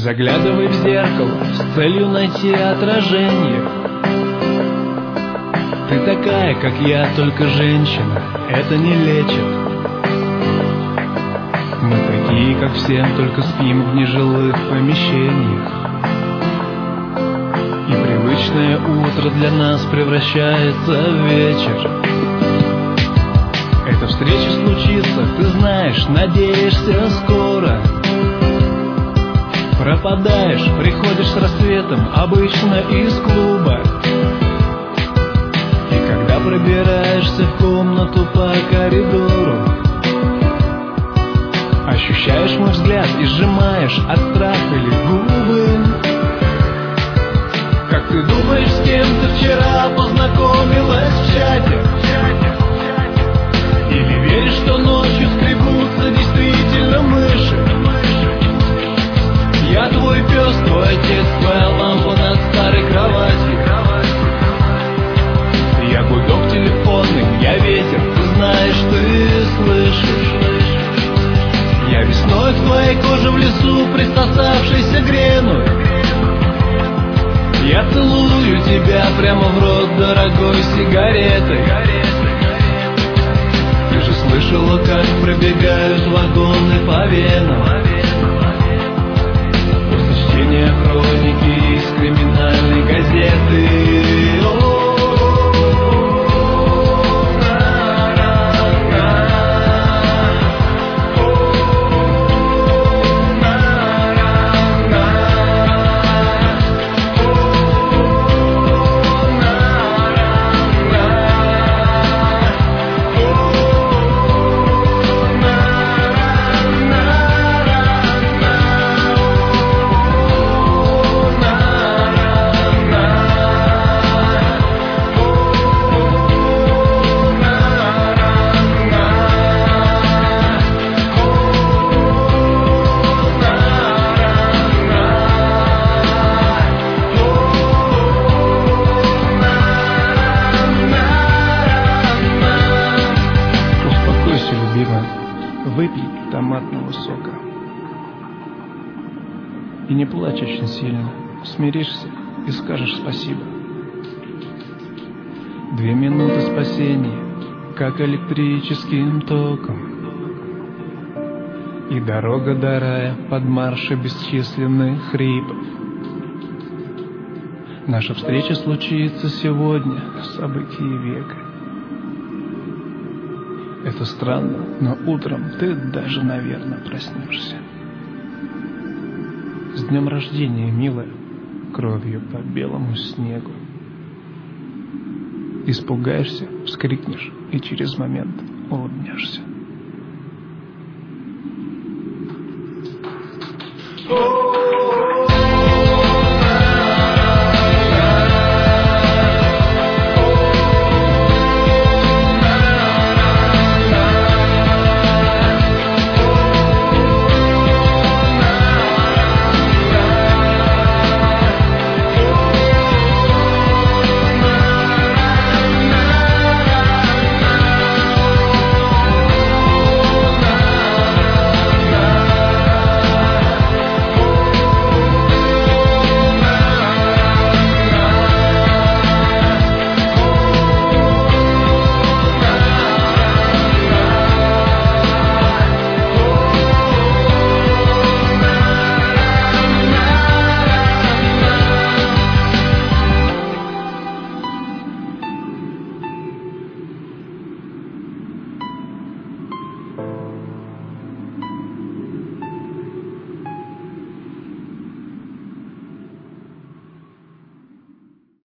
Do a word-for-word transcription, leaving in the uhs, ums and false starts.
заглядывай в зеркало с целью найти отражение. Ты такая, как я, только женщина, это не лечит. Мы такие, как все, только спим в нежилых помещениях. И привычное утро для нас превращается в вечер. Эта встреча случится, ты знаешь, надеешься скоро. Пропадаешь, приходишь с рассветом, обычно из клуба. И когда пробираешься в комнату по коридору, ощущаешь мой взгляд и сжимаешь от страха ли губы. Как ты думаешь, с кем ты вчера познакомилась в чате? Или веришь, что ночью скребутся действительно мыши? Я твой пес, твой отец, твоя лампа над старой кроватью. Я гудок телефонный, я ветер, ты знаешь, ты слышишь. Я весной к твоей коже в лесу, присосавшийся грену. Я целую тебя прямо в рот дорогой сигаретой. Ты же слышала, как пробегают вагоны по венам. После чтения хроники из криминальной газеты. Выпей томатного сока. И не плачь очень сильно. Смиришься и скажешь спасибо. Две минуты спасения, как электрическим током. И дорога до рая под марши бесчисленных хрипов. Наша встреча случится сегодня, событие века. Это странно, но утром ты даже, наверное, проснешься. С днем рождения, милая, кровью по белому снегу. Испугаешься, вскрикнешь и через момент улыбнешься.